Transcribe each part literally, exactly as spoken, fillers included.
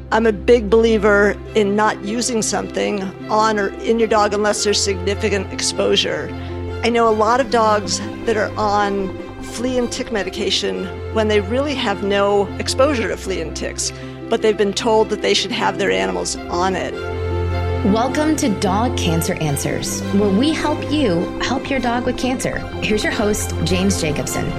I'm a big believer in not using something on or in your dog unless there's significant exposure. I know a lot of dogs that are on flea and tick medication when they really have no exposure to flea and ticks, but they've been told that they should have their animals on it. Welcome to Dog Cancer Answers, where we help you help your dog with cancer. Here's your host, James Jacobson.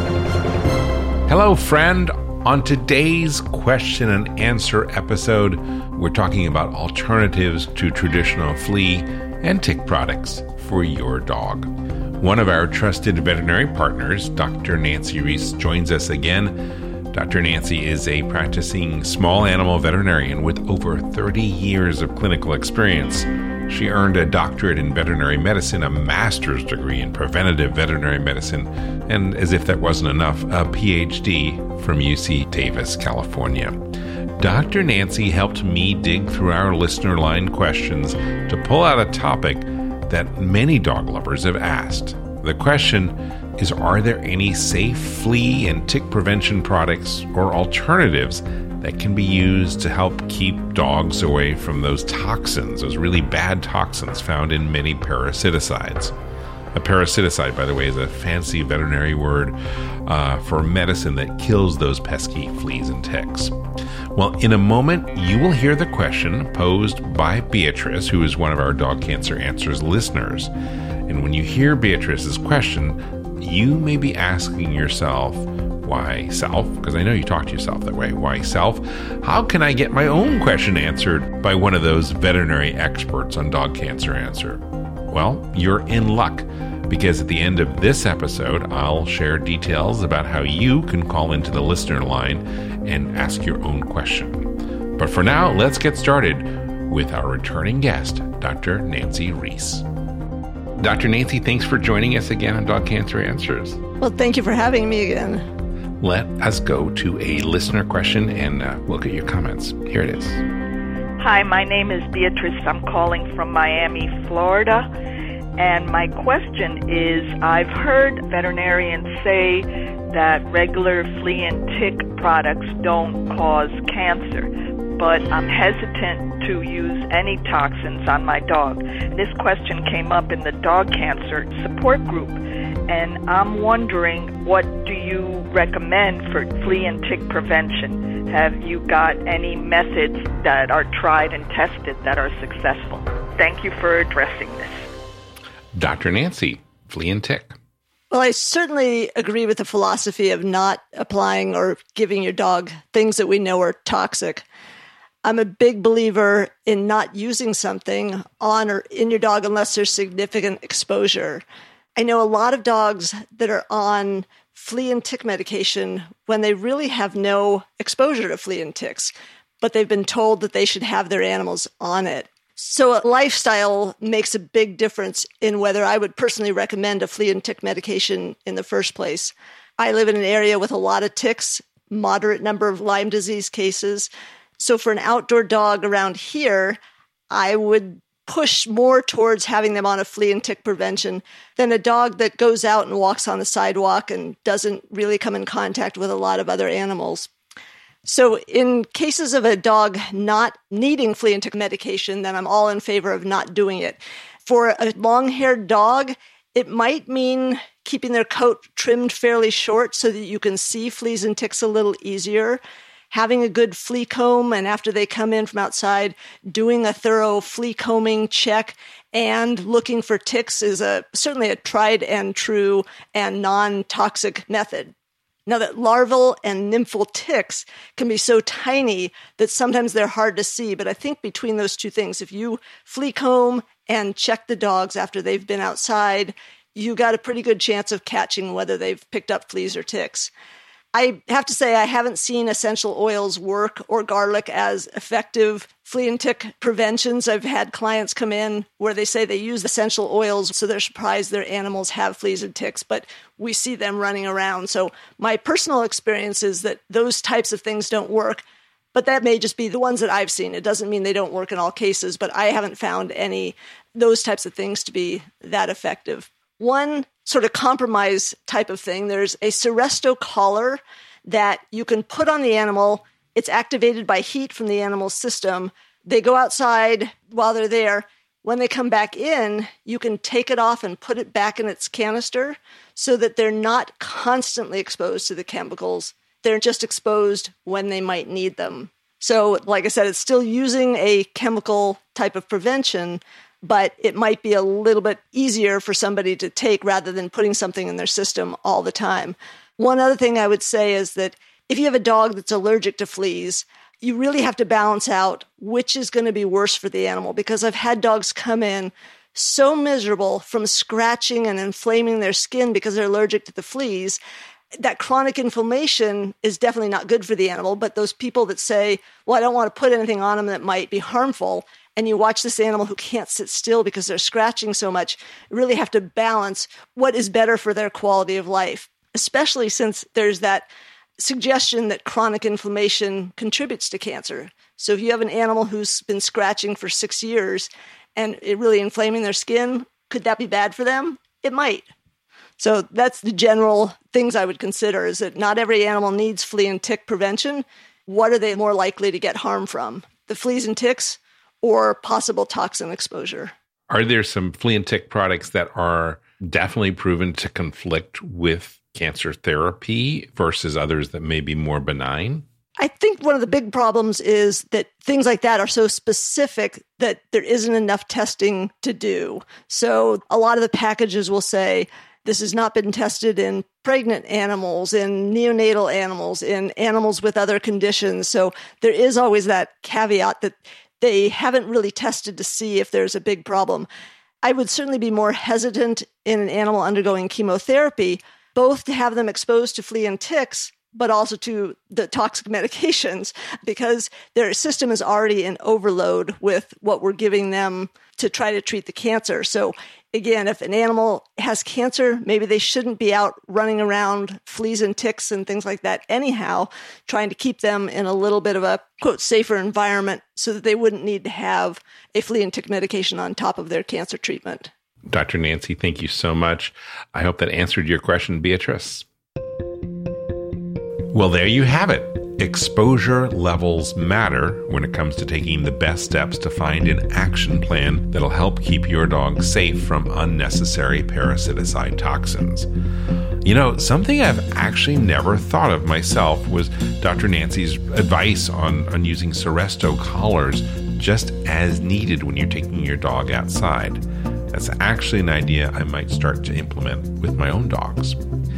Hello, friend. On today's question and answer episode, we're talking about alternatives to traditional flea and tick products for your dog. One of our trusted veterinary partners, Doctor Nancy Reese, joins us again. Doctor Nancy is a practicing small animal veterinarian with over thirty years of clinical experience. She earned a doctorate in veterinary medicine, a master's degree in preventative veterinary medicine, and as if that wasn't enough, a P H D from U C Davis, California. Doctor Nancy helped me dig through our listener line questions to pull out a topic that many dog lovers have asked. The question is, are there any safe flea and tick prevention products or alternatives that can be used to help keep dogs away from those toxins, those really bad toxins found in many parasiticides? A parasiticide, by the way, is a fancy veterinary word uh, for medicine that kills those pesky fleas and ticks. Well, in a moment, you will hear the question posed by Beatrice, who is one of our Dog Cancer Answers listeners. And when you hear Beatrice's question, you may be asking yourself, why self? Because I know you talk to yourself that way. Why self? How can I get my own question answered by one of those veterinary experts on Dog Cancer Answer? Well, you're in luck, because at the end of this episode, I'll share details about how you can call into the listener line and ask your own question. But for now, let's get started with our returning guest, Doctor Nancy Reese. Doctor Nancy, thanks for joining us again on Dog Cancer Answers. Well, thank you for having me again. Let us go to a listener question and uh, look at your comments. Here it is. Hi, my name is Beatrice. I'm calling from Miami, Florida. And my question is, I've heard veterinarians say that regular flea and tick products don't cause cancer, but I'm hesitant to use any toxins on my dog. This question came up in the dog cancer support group, and I'm wondering, what do you recommend for flea and tick prevention? Have you got any methods that are tried and tested that are successful? Thank you for addressing this. Doctor Nancy, flea and tick. Well, I certainly agree with the philosophy of not applying or giving your dog things that we know are toxic. I'm a big believer in not using something on or in your dog unless there's significant exposure. I know a lot of dogs that are on flea and tick medication when they really have no exposure to flea and ticks, but they've been told that they should have their animals on it. So a lifestyle makes a big difference in whether I would personally recommend a flea and tick medication in the first place. I live in an area with a lot of ticks, moderate number of Lyme disease cases. So for an outdoor dog around here, I would push more towards having them on a flea and tick prevention than a dog that goes out and walks on the sidewalk and doesn't really come in contact with a lot of other animals. So in cases of a dog not needing flea and tick medication, then I'm all in favor of not doing it. For a long-haired dog, it might mean keeping their coat trimmed fairly short so that you can see fleas and ticks a little easier, having a good flea comb, and after they come in from outside, doing a thorough flea combing check and looking for ticks is a certainly a tried and true and non-toxic method. Now that larval and nymphal ticks can be so tiny that sometimes they're hard to see, but I think between those two things, if you flea comb and check the dogs after they've been outside, you got a pretty good chance of catching whether they've picked up fleas or ticks. I have to say I haven't seen essential oils work or garlic as effective flea and tick preventions. I've had clients come in where they say they use essential oils, so they're surprised their animals have fleas and ticks, but we see them running around. So my personal experience is that those types of things don't work, but that may just be the ones that I've seen. It doesn't mean they don't work in all cases, but I haven't found any those types of things to be that effective. One sort of compromise type of thing, there's a Seresto collar that you can put on the animal It's activated by heat from the animal's system. They go outside while they're there. When they come back in, you can take it off and put it back in its canister so that they're not constantly exposed to the chemicals. They're just exposed when they might need them. So, like I said, it's still using a chemical type of prevention, but it might be a little bit easier for somebody to take rather than putting something in their system all the time. One other thing I would say is that if you have a dog that's allergic to fleas, you really have to balance out which is going to be worse for the animal, because I've had dogs come in so miserable from scratching and inflaming their skin because they're allergic to the fleas. That chronic inflammation is definitely not good for the animal, but those people that say, well, I don't want to put anything on them that might be harmful, and you watch this animal who can't sit still because they're scratching so much, you really have to balance what is better for their quality of life, especially since there's that suggestion that chronic inflammation contributes to cancer. So if you have an animal who's been scratching for six years and it really inflaming their skin, could that be bad for them? It might. So that's the general things I would consider, is that not every animal needs flea and tick prevention. What are they more likely to get harm from? The fleas and ticks or possible toxin exposure? Are there some flea and tick products that are definitely proven to conflict with cancer therapy versus others that may be more benign? I think one of the big problems is that things like that are so specific that there isn't enough testing to do. So a lot of the packages will say, this has not been tested in pregnant animals, in neonatal animals, in animals with other conditions. So there is always that caveat that they haven't really tested to see if there's a big problem. I would certainly be more hesitant in an animal undergoing chemotherapy, both to have them exposed to flea and ticks, but also to the toxic medications, because their system is already in overload with what we're giving them to try to treat the cancer. So again, if an animal has cancer, maybe they shouldn't be out running around fleas and ticks and things like that anyhow, trying to keep them in a little bit of a, quote, safer environment so that they wouldn't need to have a flea and tick medication on top of their cancer treatment. Doctor Nancy, thank you so much. I hope that answered your question, Beatrice. Well, there you have it. Exposure levels matter when it comes to taking the best steps to find an action plan that'll help keep your dog safe from unnecessary parasiticide toxins. You know, something I've actually never thought of myself was Doctor Nancy's advice on, on using Seresto collars just as needed when you're taking your dog outside. That's actually an idea I might start to implement with my own dogs.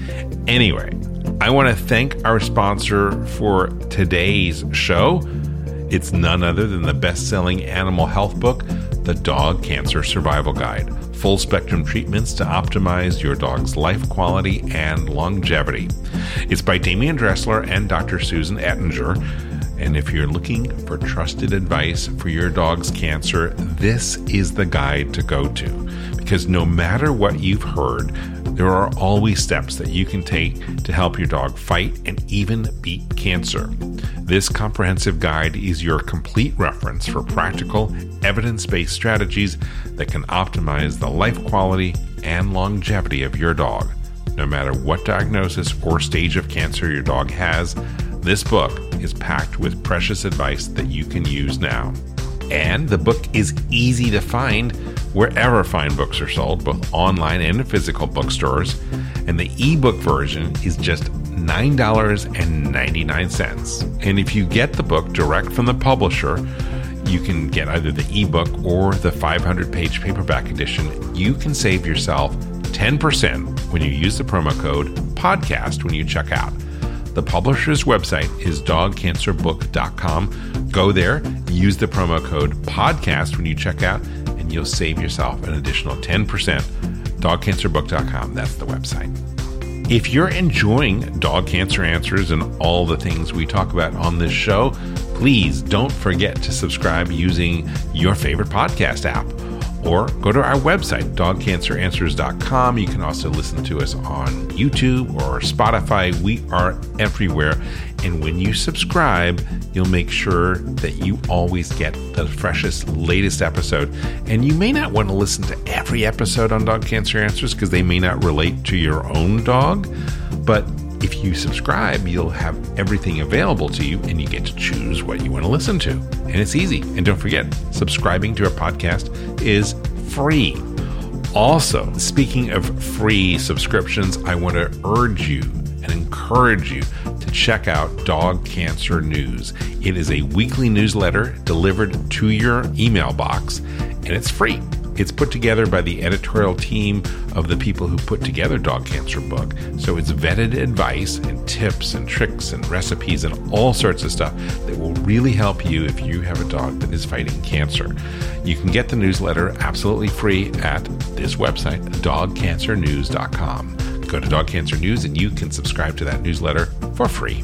Anyway, I want to thank our sponsor for today's show. It's none other than the best-selling animal health book, The Dog Cancer Survival Guide. Full spectrum treatments to optimize your dog's life quality and longevity. It's by Damian Dressler and Doctor Susan Ettinger. And if you're looking for trusted advice for your dog's cancer, this is the guide to go to. Because no matter what you've heard, there are always steps that you can take to help your dog fight and even beat cancer. This comprehensive guide is your complete reference for practical, evidence-based strategies that can optimize the life quality and longevity of your dog. No matter what diagnosis or stage of cancer your dog has, this book is packed with precious advice that you can use now. And the book is easy to find wherever fine books are sold, both online and in physical bookstores. And the ebook version is just nine dollars and ninety-nine cents. And if you get the book direct from the publisher, you can get either the ebook or the five hundred page paperback edition. You can save yourself ten percent when you use the promo code podcast when you check out. The publisher's website is dog cancer book dot com. Go there, use the promo code podcast when you check out, and you'll save yourself an additional ten percent. dog cancer book dot com, that's the website. If you're enjoying Dog Cancer Answers and all the things we talk about on this show, please don't forget to subscribe using your favorite podcast app. Or go to our website, dog cancer answers dot com. You can also listen to us on YouTube or Spotify. We are everywhere. And when you subscribe, you'll make sure that you always get the freshest, latest episode. And you may not want to listen to every episode on Dog Cancer Answers because they may not relate to your own dog. But If you subscribe, you'll have everything available to you and you get to choose what you want to listen to. And it's easy. And don't forget, subscribing to our podcast is free. Also, speaking of free subscriptions, I want to urge you and encourage you to check out Dog Cancer News. It is a weekly newsletter delivered to your email box, and it's free. It's put together by the editorial team of the people who put together Dog Cancer Book. So it's vetted advice and tips and tricks and recipes and all sorts of stuff that will really help you if you have a dog that is fighting cancer. You can get the newsletter absolutely free at this website, dog cancer news dot com. Go to Dog Cancer News and you can subscribe to that newsletter for free.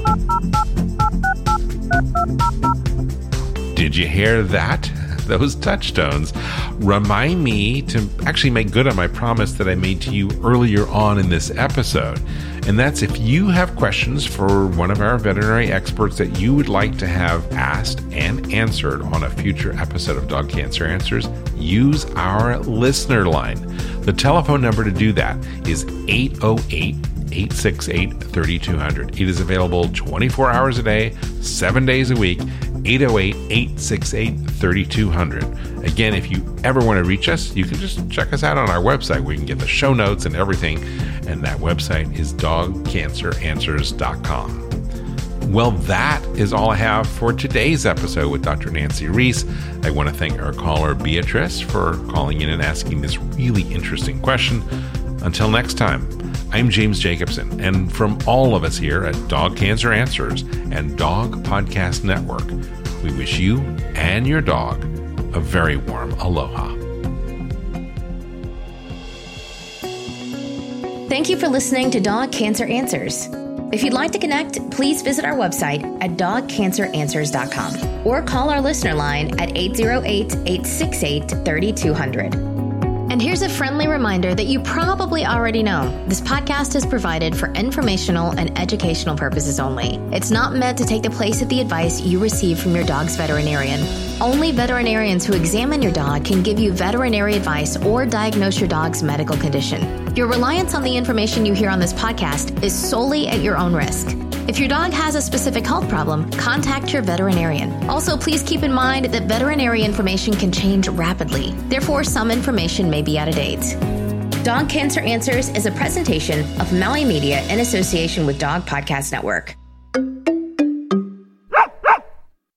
Did you hear that? Those touchstones remind me to actually make good on my promise that I made to you earlier on in this episode. And that's if you have questions for one of our veterinary experts that you would like to have asked and answered on a future episode of Dog Cancer Answers, use our listener line. The telephone number to do that is eight oh eight, eight six eight, three two zero zero. It is available twenty-four hours a day, seven days a week, eight oh eight, eight six eight, three two zero zero. Again, if you ever want to reach us, you can just check us out on our website where you can get the show notes and everything. And that website is dog cancer answers dot com. Well, that is all I have for today's episode with Doctor Nancy Reese. I want to thank our caller, Beatrice, for calling in and asking this really interesting question. Until next time, I'm James Jacobson, and from all of us here at Dog Cancer Answers and Dog Podcast Network, we wish you and your dog a very warm aloha. Thank you for listening to Dog Cancer Answers. If you'd like to connect, please visit our website at dog cancer answers dot com or call our listener line at eight oh eight, eight six eight, three two zero zero. And here's a friendly reminder that you probably already know. This podcast is provided for informational and educational purposes only. It's not meant to take the place of the advice you receive from your dog's veterinarian. Only veterinarians who examine your dog can give you veterinary advice or diagnose your dog's medical condition. Your reliance on the information you hear on this podcast is solely at your own risk. If your dog has a specific health problem, contact your veterinarian. Also, please keep in mind that veterinary information can change rapidly. Therefore, some information may be out of date. Dog Cancer Answers is a presentation of Maui Media in association with Dog Podcast Network.